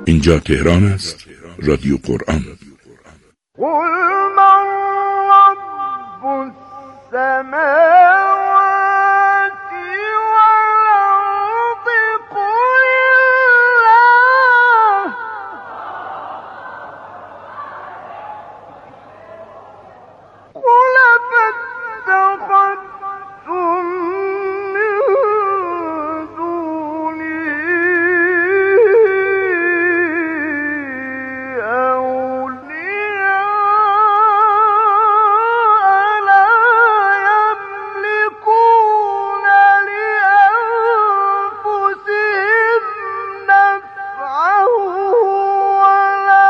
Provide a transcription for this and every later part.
اینجا تهران است، رادیو قرآن. قل من رب السماوات والأرض قل الله قل فاتخذتم من دونه أولياء لا يملكون لأنفسهم نفعا ولا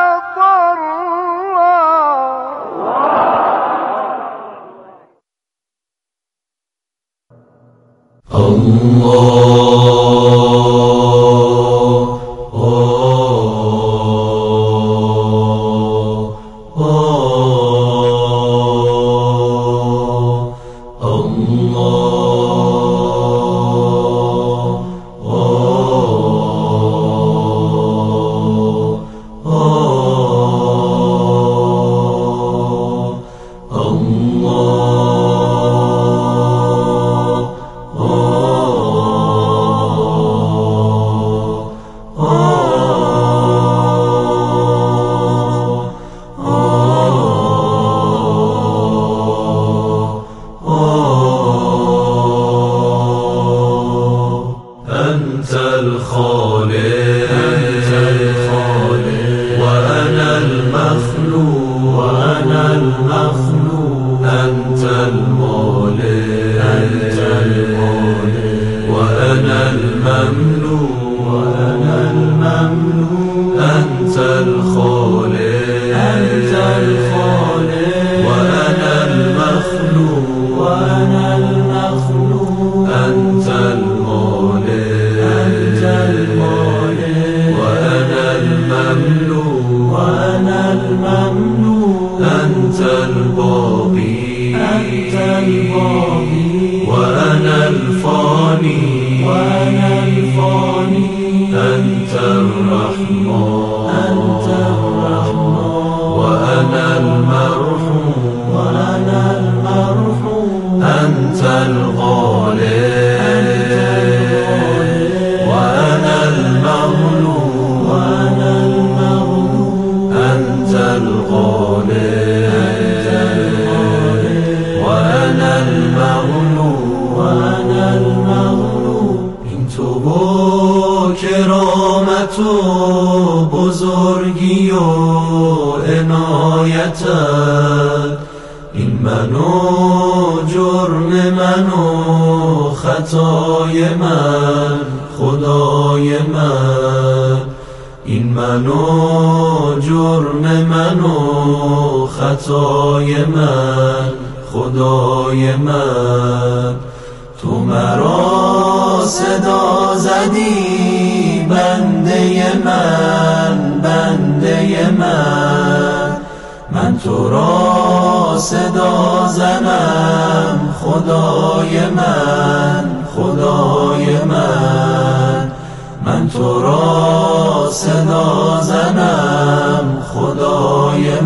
ضرا. أنت الخالق وأنا المخلوق أنت المالك وأنا المملوك أنت الخالق وأنا المخلوق أنت المالك وأنا المملوك أنت الباقي وأنا الفاني أنت الرحمن وأنا المرحوم أنت الغالب وأنا المغلوب أنت الغالب وأنا المغلوب این تو با کرامت و بزرگی و عنایتت، این من و جرم من و خطای من خدای من، این من و جرم من و خطای من خدای من. تو مرا صدا زدی بنده من تو را صدا زنم خدای من تو را صدا زنم خدای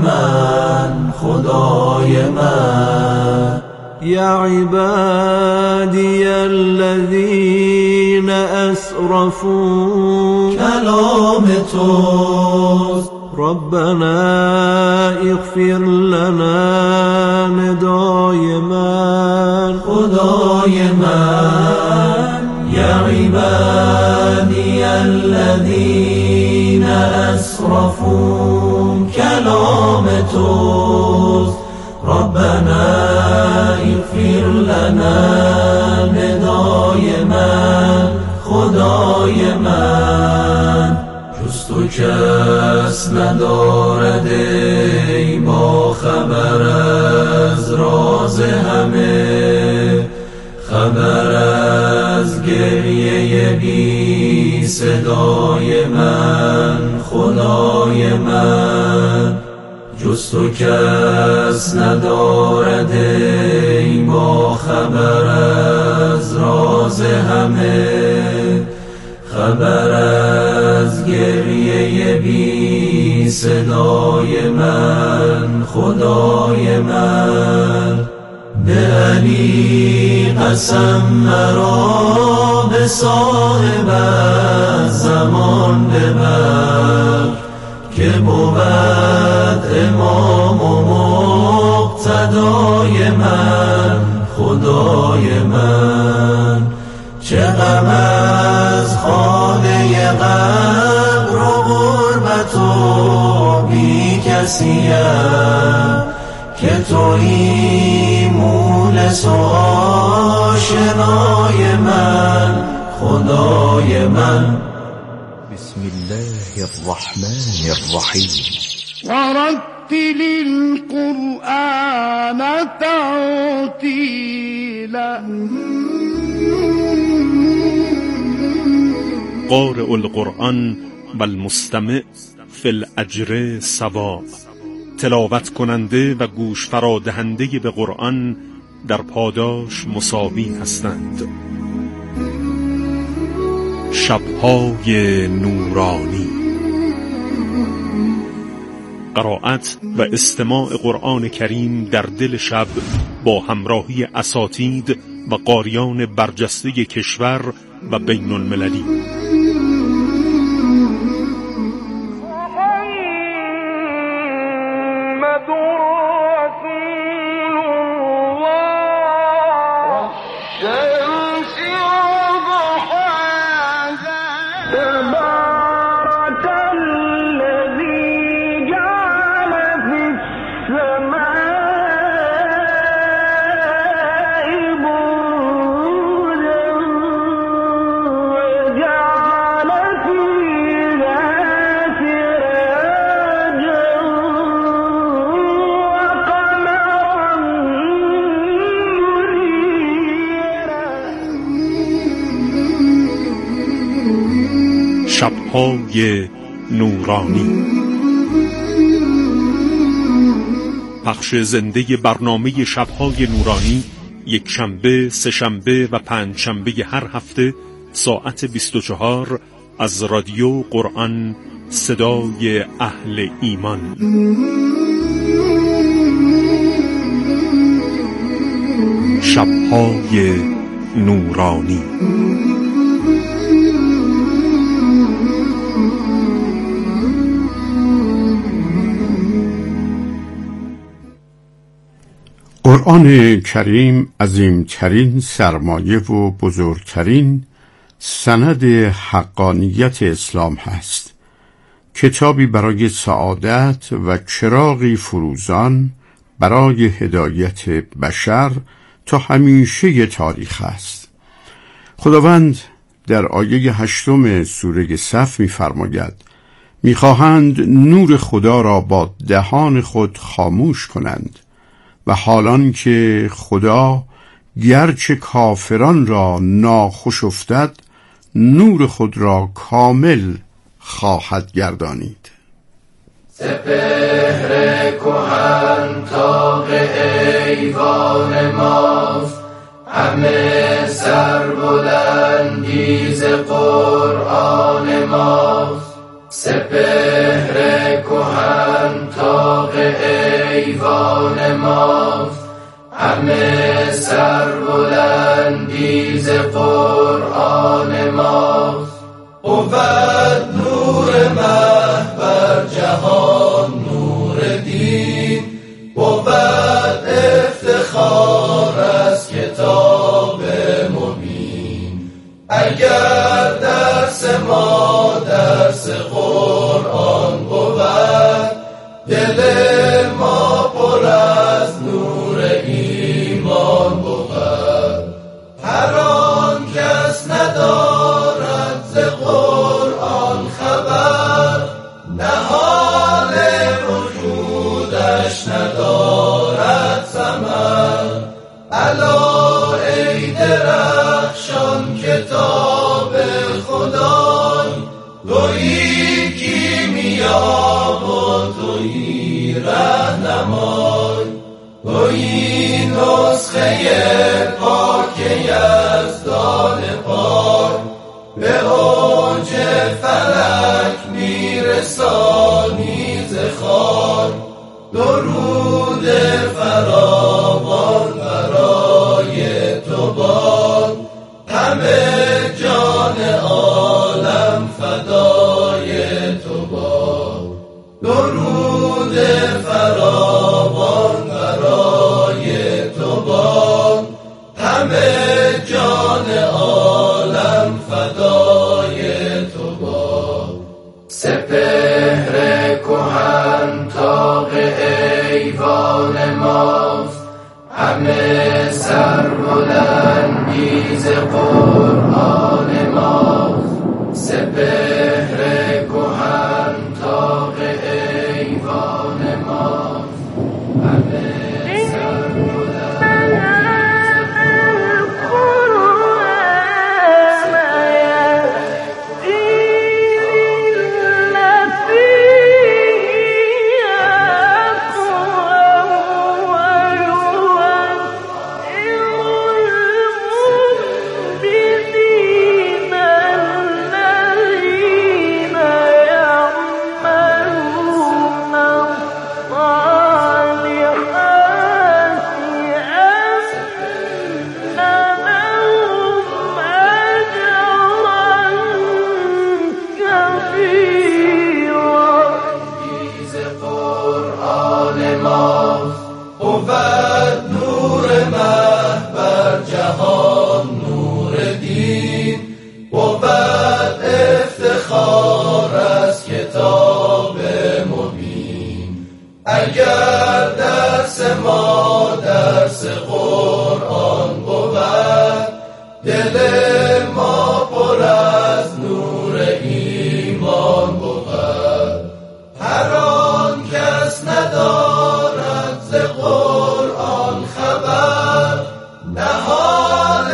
من. يا عبادي الذين أسرفوا كلام توست، ربنا اغفر لنا ندای من خدای من. يا عبادي الذين أسرفوا كلام توست، ربنا اغفر لنا ندای من خدای من. جز تو کس ندارد ای با خبر از راز همه، خبر از گریه بی صدای من خدای من. جز تو کس ندارد ای با خبر از راز همه، خبر از گریه ناله بی صدای من، خدای من. به علی قسم مرا به صاحب زمان ببر، که بود امام و مقتدای من، خدای من. چه غم از خانه قبر و غربت و بی کسیم، که تویی مونس و آشنای من، خدای من. بسم الله الرحمن الرحیم. ورتل القرآن ترتیلا. قارئ القرآن و المستمع فی الاجر سواء. تلاوت کننده و گوش فرادهنده به قرآن در پاداش مساوی هستند. شب‌های نورانی. قرائت و استماع قرآن کریم در دل شب با همراهی اساتید و قاریان برجسته کشور و بین المللی. شب‌های نورانی. پخش زنده برنامه شب‌های نورانی یک شنبه، سه شنبه و پنج شنبه هر هفته ساعت 24 از رادیو قرآن، صدای اهل ایمان. شب‌های نورانی. قرآن کریم عظیمترین سرمایه و بزرگترین سند حقانیت اسلام هست. کتابی برای سعادت و چراغی فروزان برای هدایت بشر تا همیشه تاریخ است. خداوند در آیه 8 سوره صف می‌فرماید: می‌خواهند نور خدا را با دهان خود خاموش کنند و حالان که خدا گرچه کافران را ناخوش افتد، نور خود را کامل خواهد گردانید. سپهر کهن طاق ایوان ماست، همه سربلندی ز قرآن ماست. سپهر کهن طاق ایوان ماست، همه سربلندی ز قرآن ماست. بود نور مه بر جهان نور دین، بود افتخار از کتاب مبین. اگر درس ما درس قرآن بود، دل ما پر از نور ایمان بود. هر آن کس ندارد ز قرآن خبر، نهان وجودش ندارد ثمر. الا ای درخشان کتاب خدای، تویی کیمیا و تویی رهنمای. تویی نسخه پاک یزدان پاک، به اوج فلک میرسد همه جان عالم فدای تو باد. درود فراوان برای تو باد، همه جان عالم فدای تو باد. سپهر کهن طاق ایوان ماست، همه سربلندی ز قرآن ماست. سپهر کهن طاق ایوان ماست، همه اگر درس ما درس قرآن بود، دل ما پر از نور ایمان بود. هر آن کس ندارد ز قرآن خبر، نهال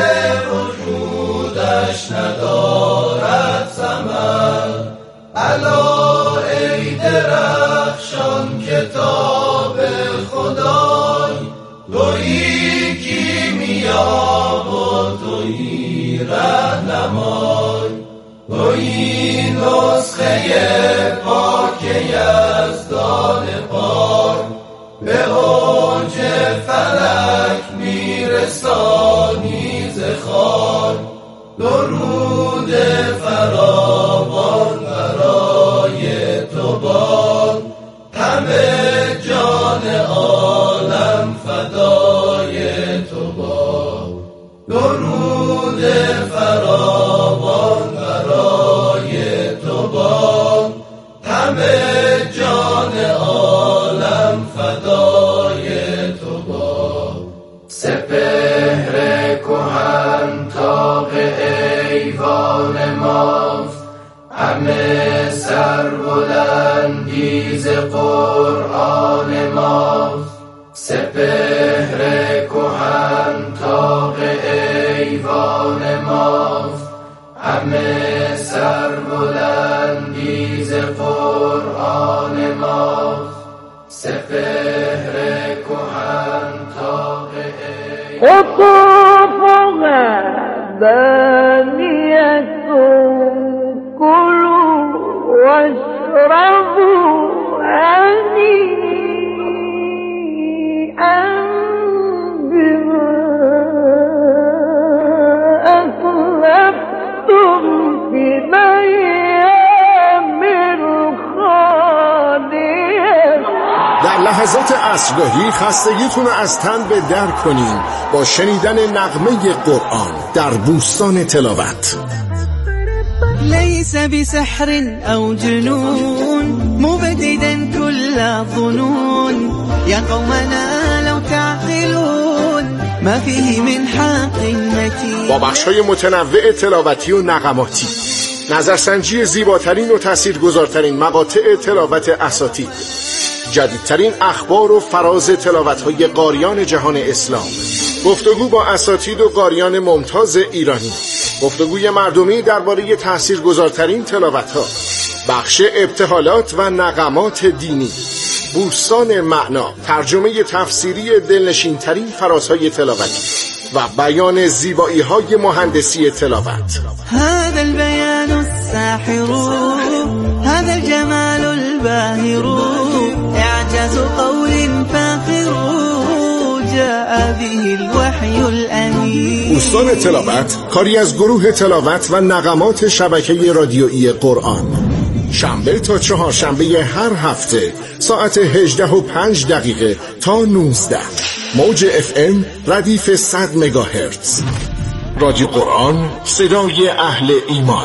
وجودش ندارد ثمر. الا ای درخشان کتاب خدای، تویی کیمیا و تویی رهنمای. تویی نسخه پاک یزدان پاک، به اوج فلک میرسانی ز خاک. درود فراوان برای تو باد، همه جان عالم فدای تو باد. درود فراوان برای تو باد، همه جان عالم فدای تو باد. سپهر کهن طاق ایوان ماست، همه سربلندی ز قرآن ماست. سپهر کهن طاق ایوان ماست، همه سربلندی ز قرآن ماست. سپهر کهن طاق قطوفها دانية كلوا واشربوا هنيئا بما أسلفتم في الأيام الخالية. در لحظات عصرگاهی خستگیتون رو از تن به در کنین با شنیدن نغمه قرآن در بوستان تلاوت. ليس بسحر أو جنون مبددا كل ظنون، يا قومنا لو تعقلون ما فيه من حق متين. با بخش‌های متنوع تلاوتی و نغماتی، نظرسنجی زیباترین و تاثیرگذارترین مقاطع تلاوت اساطیر، جدیدترین اخبار و فراز تلاوت‌های قاریان جهان اسلام، گفتگو با اساتید و قاریان ممتاز ایرانی، گفتگوی مردمی درباره تاثیرگذارترین تلاوت‌ها، بخش ابتهالات و نغمات دینی، بوستان معنا، ترجمه تفسیری دلنشین‌ترین فرازهای تلاوتی و بیان زیبایی‌های مهندسی تلاوت. هذا البيان الساحر، هذا الجمال الباهر، اعجاز قول فاخر، جاء به الوحی الامین. بوستان تلاوت کاری از گروه تلاوت و نغمات شبکه رادیویی قرآن. شنبه تا چهارشنبه هر هفته ساعت 18:05 تا 19. موج FM ردیف 100 مگاهرتز. رادیو قرآن، صدای اهل ایمان.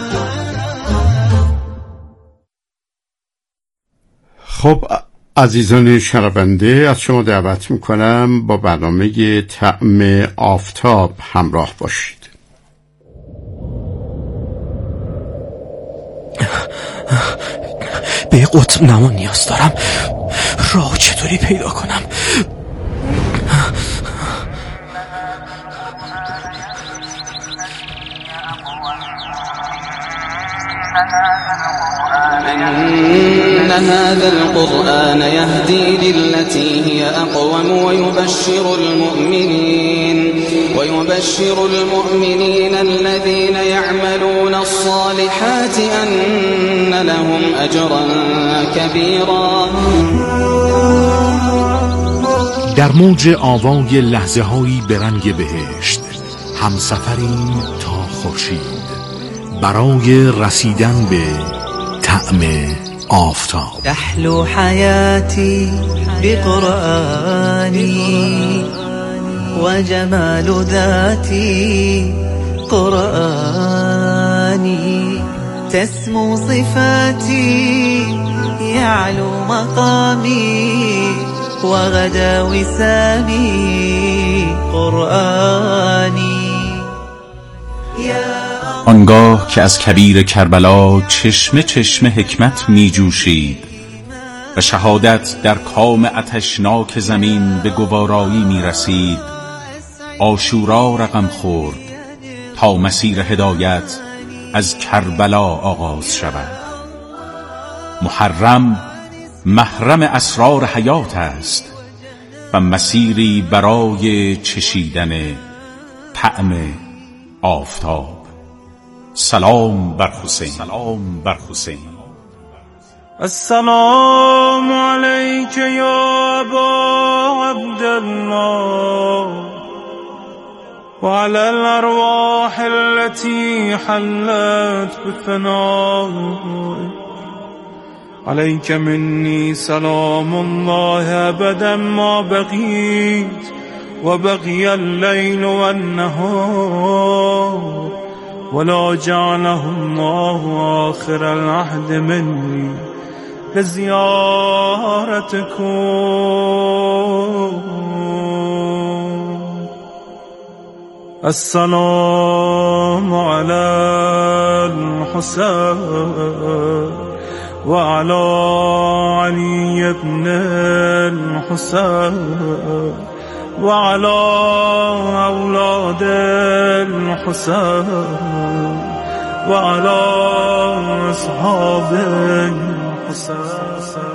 خب عزیزان شنونده، از شما دعوت میکنم با برنامه طعم آفتاب همراه باشید. به قطب نما نیاز دارم. راه چطوری پیدا کنم؟ إن هذا القرآن يهدي للتي هي أقوم ويبشر المؤمنين الذين يعملون الصالحات أن لهم أجرا كبيرا. در موج آوای لحظه هایی به رنگ بهشت همسفریم تا خورشید برای رسیدن به طعم آفتاب. تحلو حياتي بقرآني وجمال ذاتي قرآني تسمو صفاتي يعلو مقامي وغدا وسامي قرآني. آنگاه که از کبیر کربلا چشمه چشمه حکمت می جوشید و شهادت در کام آتشناک زمین به گوارایی می رسید، عاشورا رقم خورد تا مسیر هدایت از کربلا آغاز شود. محرم محرم اسرار حیات است و مسیری برای چشیدن طعم آفتاب. سلام بر حسین. السلام علیک یا ابا عبدالله وعلى الارواح التي حلت بفنائك. عليك مني سلام الله أبدا ما بقيت وبقي الليل والنهار ولا جعله الله آخر العهد مني لزيارتكم. السلام على الحسين وعلى علي بن الحسين وعلى أولاد الحسين وعلى أصحاب الحسين.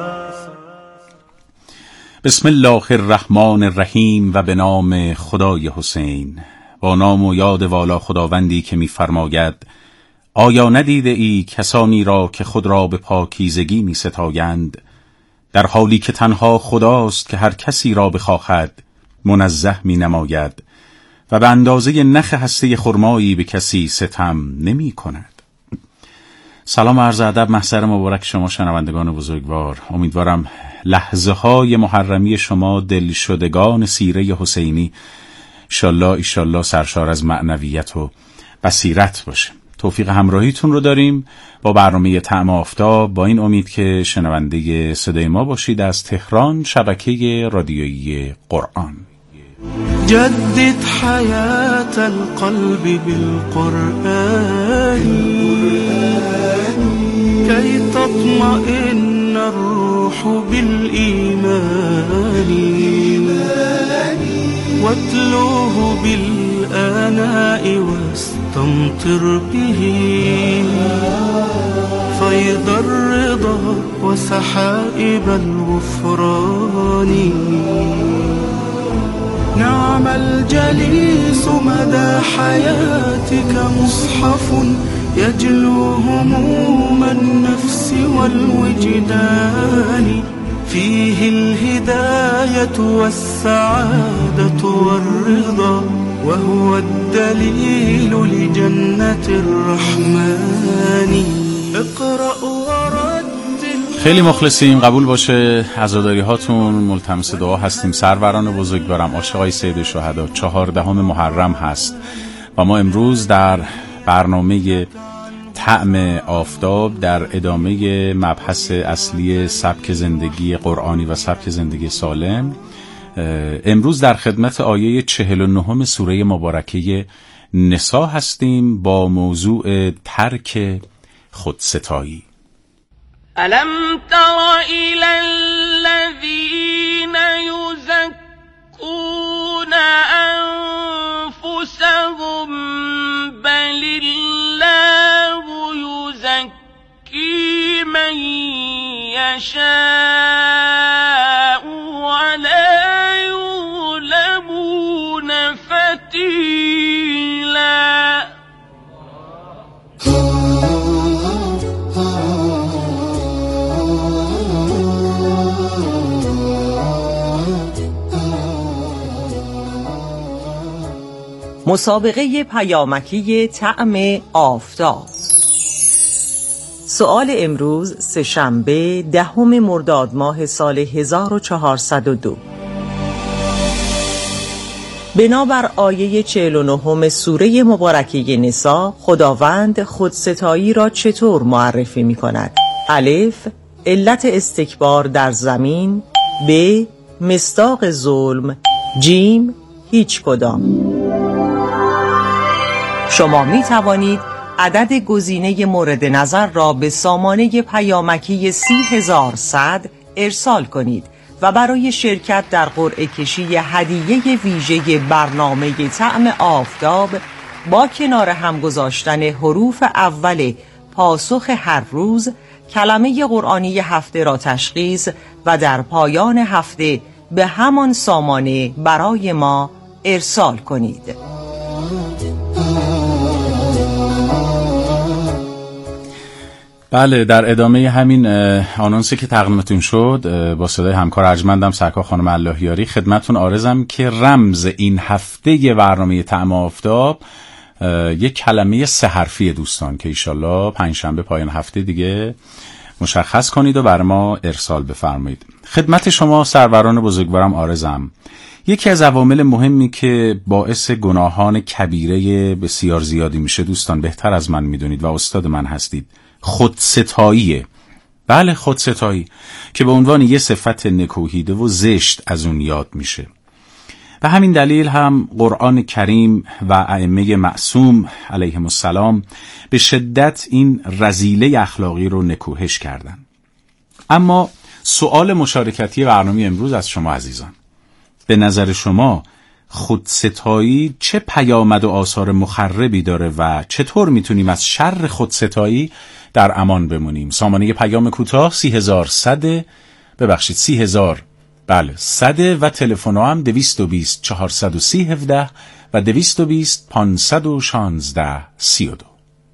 بسم الله الرحمن الرحیم. و به نام خدای حسین، با نام و یاد والا خداوندی که می‌فرماید آیا ندیده ای کسانی را که خود را به پاکیزگی می ستایند، در حالی که تنها خداست که هر کسی را بخواهد منزه می نماید و به اندازه نخ هسته خرمایی به کسی ستم نمی کند. سلام عرض ادب محضر مبارک شما شنوندگان بزرگوار. امیدوارم لحظه های محرمی شما دلشدگان سیره حسینی ایشالله سرشار از معنویت و بصیرت باشه. توفیق همراهیتون رو داریم با برنامه طعم آفتاب، با این امید که شنونده صدای ما باشید از تهران، شبکه رادیویی قرآن. جدد حياة القلب بالقرآن كي تطمئن الروح بالإيمان واتلوه بالآناء واستمطر به فيض الرضا وسحائب الغفران. نعم الجليس مدى حياتك مصحف يجلو هموم النفس والوجدان فيه الهداية والسعادة والرضا وهو الدليل لجنة الرحمن اقرأ ورتل. خیلی مخلصیم، قبول باشه. عزاداری هاتون ملتمس دعا هستیم. سروران بزرگوارم، عاشقای سید شهدا، 14 محرم هست و ما امروز در برنامه طعم آفتاب در ادامه مبحث اصلی سبک زندگی قرآنی و سبک زندگی سالم امروز در خدمت آیه 49 سوره مبارکه نساء هستیم با موضوع ترک خودستایی. الم تر الی الذین یزکون انفسهم بل الله یزکی من یشاء ولا یظلمون فتیلا. مسابقه پیامکی طعم آفتاب. سؤال امروز سه‌شنبه 10 مرداد ماه سال 1402. بنابر آیه 49 سوره مبارکه نساء، خداوند خودستایی را چطور معرفی می کند؟ الف، علت استکبار در زمین. ب، مصداق ظلم. جیم، هیچ کدام. شما می توانید عدد گزینه مورد نظر را به سامانه پیامکی 30100 ارسال کنید و برای شرکت در قرعه کشی هدیه ویژه برنامه طعم آفتاب با کنار هم گذاشتن حروف اول پاسخ هر روز کلمه قرآنی هفته را تشخیص و در پایان هفته به همان سامانه برای ما ارسال کنید. بله، در ادامه همین آنونسی که تقدیمتون شد با صدای همکار ارجمندم سرکار خانم اللهیاری خدمتون عارضم که رمز این هفته برنامه طعم آفتاب یک کلمه 3 حرفی دوستان که ایشالله پنجشنبه پایان هفته دیگه مشخص کنید و بر ما ارسال بفرمایید. خدمت شما سروران بزرگوارم عارضم. یکی از عوامل مهمی که باعث گناهان کبیره بسیار زیادی میشه دوستان، بهتر از من میدونید و استاد من هستید، خودستاییه. بله، خودستایی که به عنوان یه صفت نکوهیده و زشت از اون یاد میشه. به همین دلیل هم قرآن کریم و ائمه معصوم علیهم السلام به شدت این رذیله اخلاقی رو نکوهش کردن. اما سوال مشارکتی برنامه امروز از شما عزیزان، به نظر شما خودستایی چه پیامد و آثار مخربی داره و چطور میتونیم از شر خودستایی در امان بمونیم؟ سامانه پیام کوتاه 30100 100 و تلفن هم 220 430 17 و 220 516 32.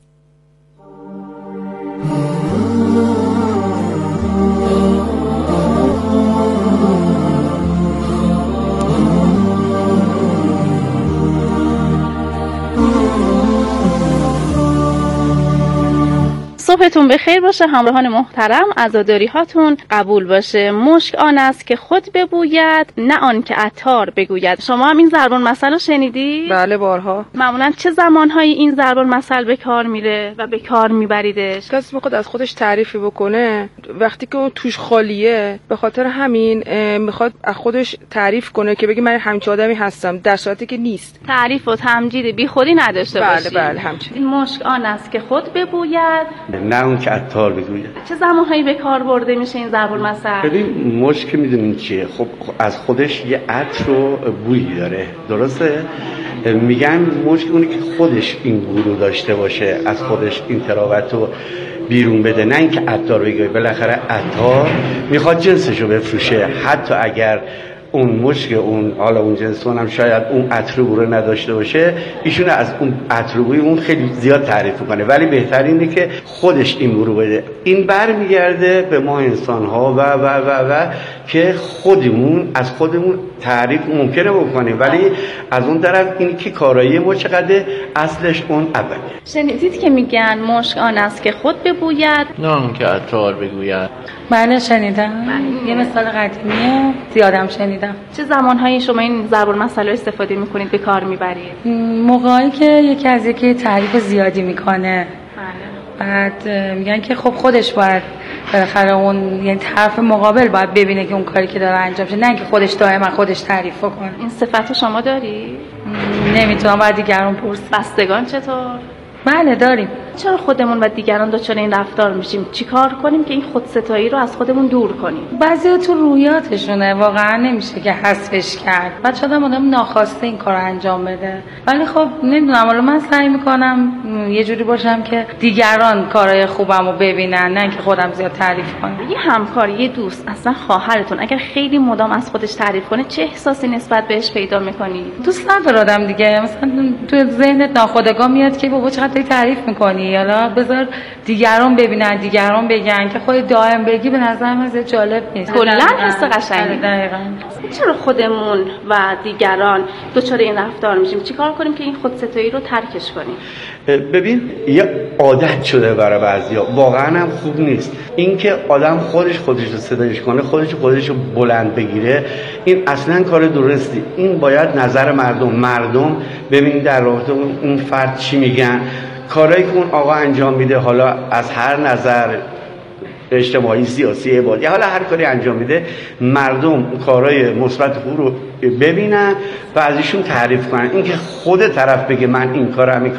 صبحتون بخیر باشه همراهان محترم، عزاداری هاتون قبول باشه. مشک آن است که خود ببوید نه آن که عطار بگوید. شما هم این ضرب المثل رو شنیدی؟ بله بارها. معمولا چه زمانهایی این ضرب المثل به کار میره و به کار میبریدش؟ کسی میخواد از خودش تعریفی بکنه وقتی که اون توش خالیه، به خاطر همین میخواد از خودش تعریف کنه که بگه من همچین آدمی هستم، در صورتی که نیست. تعریف و تمجید بیخودی نداشته باشی. بله همچنین. این مشک آن است که خود ببوید نه اون که عطار بگوید. چه زمانهایی به کار برده میشه این ضرب المثل؟ ببین مشک میدونین چیه؟ خب از خودش یه عطر و بویی داره، درسته؟ میگن مشک اونی که خودش این بو رو داشته باشه، از خودش این تراوت رو بیرون بده، نه اینکه عطار بگه. بالاخره عطار میخواد جنسشو بفروشه، حتی اگر اون مشک اون حالا اون جنسون هم شاید اون اتروبو رو نداشته باشه، ایشون از اون اتروبوی اون خیلی زیاد تعریف کنه، ولی بهتر اینه که خودش این رو بده. این برمیگرده به ما انسان ها و که خودمون از خودمون تعریف ممکنه بکنیم، ولی از اون طرف این که کارایی ما چقدر اصلش اون اولیه. شنیدید که میگن مشک آن است که خود ببوید نه اون که عطار بگوید؟ بله شنیدم. یه مثال قدیمیه زیادم شنیدم. چه زمانهایی شما این ضرب المثل استفاده میکنید، به کار میبرید؟ موقعی که یکی از یکی تعریف زیادی میکنه، بعد میگن که خب خودش باید بالاخره اون یعنی طرف مقابل باید ببینه که اون کاری که داره انجام شه، نه اینکه خودش دائما خودش تعریف کنه. این صفت شما داری؟ نمیتونم، باید دیگران پرس. بستگان چطور؟ بله داریم. چرا خودمون و دیگران دچار این رفتار میشیم؟ چیکار کنیم که این خودستایی رو از خودمون دور کنیم؟ بعضی تو رویاتشونه، واقعا نمیشه که حذفش کرد. بعد شاید آدم ناخواسته این کارو انجام بده، ولی خب نمیدونم، حالا من سعی میکنم یه جوری باشم که دیگران کارهای خوبمو ببینن، نه اینکه خودم زیاد تعریف کنم. یه همکار، یه دوست، اصلا خواهرتون اگر خیلی مدام از خودش تعریف کنه، چه احساسی نسبت بهش پیدا میکنی؟ دوست نداره آدم دیگه، مثلا تو ذهنت ناخودآگاه میاد که بابا چقدر تعریف میکنی، حالا بذار دیگران ببینن، دیگران بگن، که خود دائم بگی به نظر من زیاد جالب نیست. کلا حس قشنگی. دقیقاً. چرا خودمون و دیگران دچار این رفتار میشیم؟ چیکار کنیم که این خودستایی رو ترکش کنیم؟ ببین یه عادت شده برای بعضیا، واقعا هم خوب نیست اینکه آدم خودش رو صدایش کنه، خودش رو بلند بگیره. این اصلا کار درستی. این باید نظر مردم ببینید در رابطه اون فرد چی میگن، کارایی که اون آقا انجام میده، حالا از هر نظر اجتماعی، سیاسی، عبادی، حالا هر کاری انجام میده، مردم کارهای مثبت خوب رو ببینن و از ایشون تعریف کنن. اینکه خود طرف بگه من این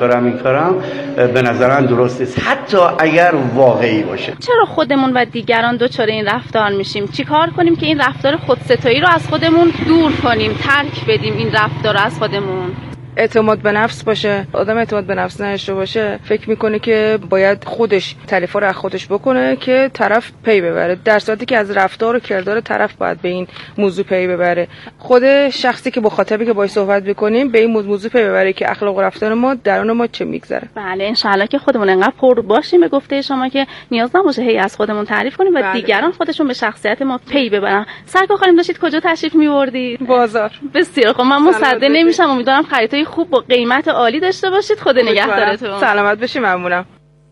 کارم به نظرم درست نیست، حتی اگر واقعی باشه. چرا خودمون و دیگران دچار این رفتار میشیم؟ چیکار کنیم که این رفتار خودستایی رو از خودمون دور کنیم، ترک بدیم این رفتار رو از خودمون؟ اعتماد به نفس باشه. آدم اعتماد به نفس نداشته باشه، فکر میکنه که باید خودش تعریفا رو از خودش بکنه که طرف پی ببره، در صورتی که از رفتار و کردار طرف باید به این موضوع پی ببره. خود شخصی که مخاطبی که باهاش صحبت میکنیم به این موضوع پی ببره که اخلاق و رفتار ما درون ما چه میگذره. بله ان شاء الله که خودمون انقدر پر باشیم به گفته شما که نیاز نباشه هی از خودمون تعریف کنیم و دیگران خودشون به شخصیت ما پی ببرن. سرکار خانم داشتید کجا تشریف می‌بردید؟ بازار. بسیار خب، من مصدق نمیشم. امیدوارم خریدای خوب با قیمت عالی داشته باشید. خدا نگهدارتون. سلامت باشید. ممنونم.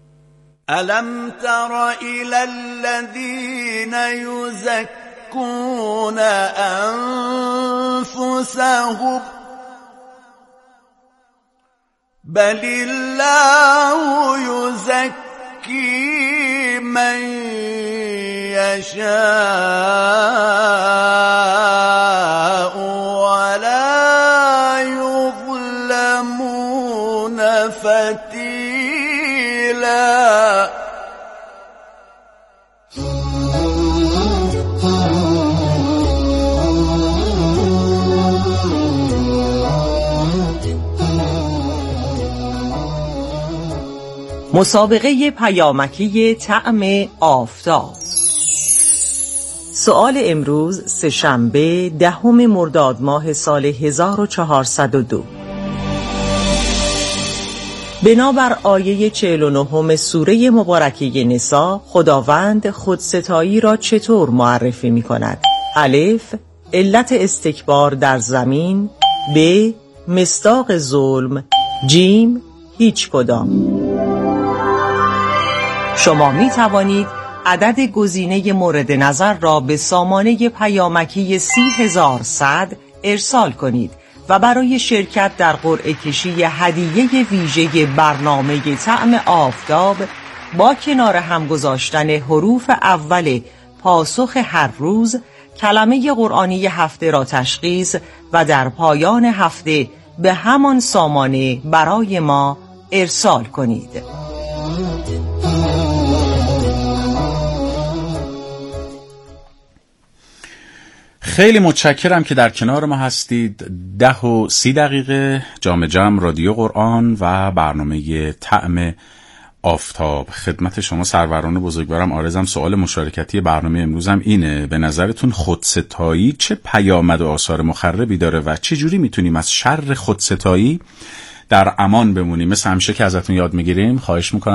الم تر الى الذين يزكون انفسهم بل الله يزكي من يشاء ولا يظلمون فتيلا. مسابقه پیامکی طعم آفتاب. سؤال امروز سه‌شنبه 10 مرداد ماه سال 1402. بنابر آیه 49 سوره مبارکه نساء، خداوند خودستایی را چطور معرفی می کند؟ الف، علت استکبار در زمین. ب، مصداق ظلم. جیم، هیچ کدام. شما می توانید عدد گزینه مورد نظر را به سامانه پیامکی 30100 ارسال کنید و برای شرکت در قرعه کشی هدیه ویژه برنامه طعم آفتاب با کنار هم گذاشتن حروف اول پاسخ هر روز کلمه قرآنی هفته را تشخیص و در پایان هفته به همان سامانه برای ما ارسال کنید. خیلی متشکرم که در کنار ما هستید. 10:30 جام رادیو قرآن و برنامه طعم آفتاب. خدمت شما سروران بزرگوارم عارضم. سوال مشارکتی برنامه امروزم اینه: به نظرتون خودستایی چه پیامد و آثار مخربی داره و چه جوری میتونیم از شر خودستایی در امان بمونیم؟ مثل همیشه که ازتون یاد میگیریم خواهش میکنم